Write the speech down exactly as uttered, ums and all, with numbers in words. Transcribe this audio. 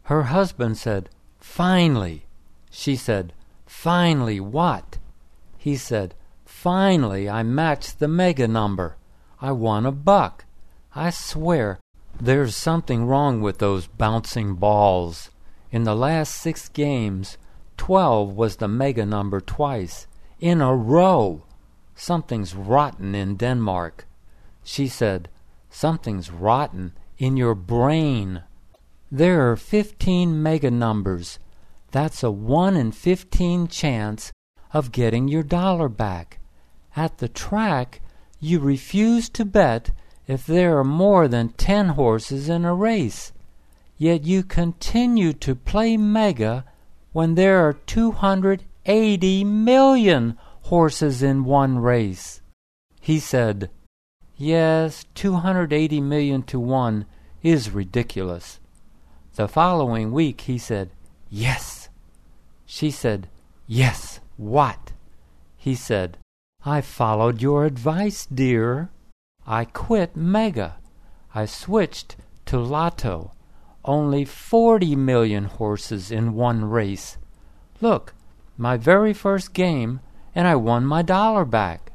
Her husband said, "Finally." She said, "Finally what?" He said, "Finally I matched the mega number. I won a buck. I swear there's something wrong with those bouncing balls. In the last six games, twelve was the mega number twice. In a row. Something's rotten in Denmark." She said, "Something's rotten in your brain. There are fifteen mega numbers. That's a one in fifteen chance of getting your dollar back. At the track, you refuse to bet if there are more than ten horses in a race. Yet you continue to play mega when there are two hundred eighty million horses in one race." He said, "Yes, two hundred eighty million to one is ridiculous." The following week he said, "Yes." She said, "Yes, what?" He said, "I followed your advice, dear. I quit mega. I switched to lotto. Only forty million horses in one race. Look, my very first game, and I won my dollar back."